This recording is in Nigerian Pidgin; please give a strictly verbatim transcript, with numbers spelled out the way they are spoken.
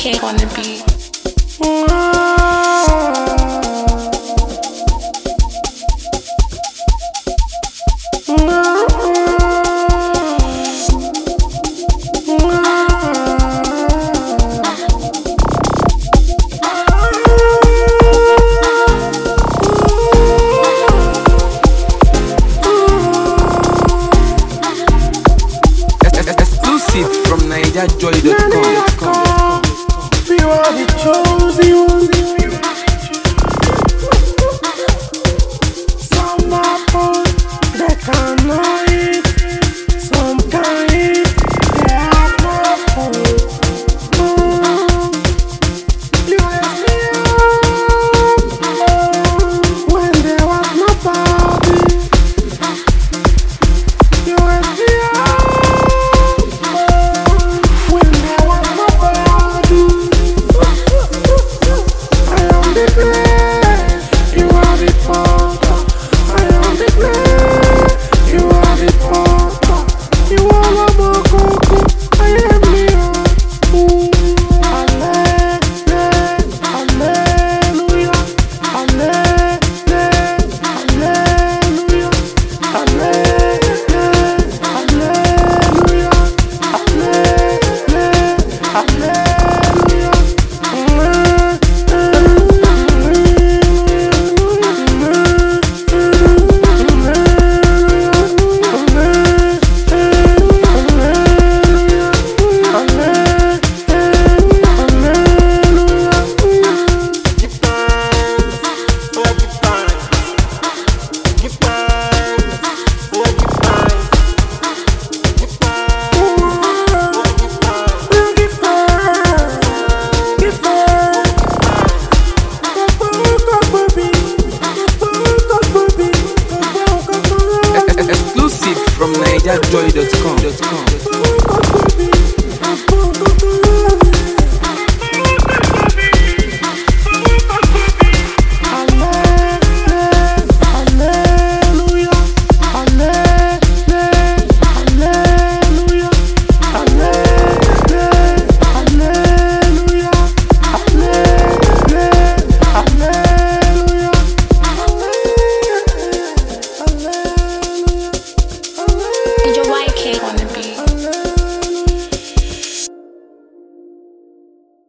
King on the beat. Exclusive from Niger Joy dot com. We are the chosen ones. Some are born, they cannot eat. Some can eat, they have no food. You left me out when there was nobody. You left me out when there was nobody. I am the clay, you are the potter. I am the clay, you are the potter. You are the cocoa, I am the earth. Hallelujah, hallelujah, hallelujah, hallelujah, hallelujah, hallelujah, Exclusive from Niger Joy dot com.